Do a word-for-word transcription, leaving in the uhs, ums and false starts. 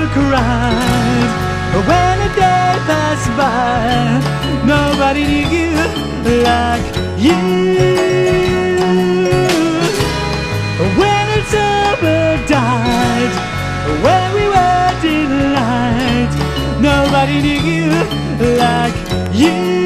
cried when a day passed by. Nobody knew you like you. When a summer died, when we were in light, nobody knew you like you.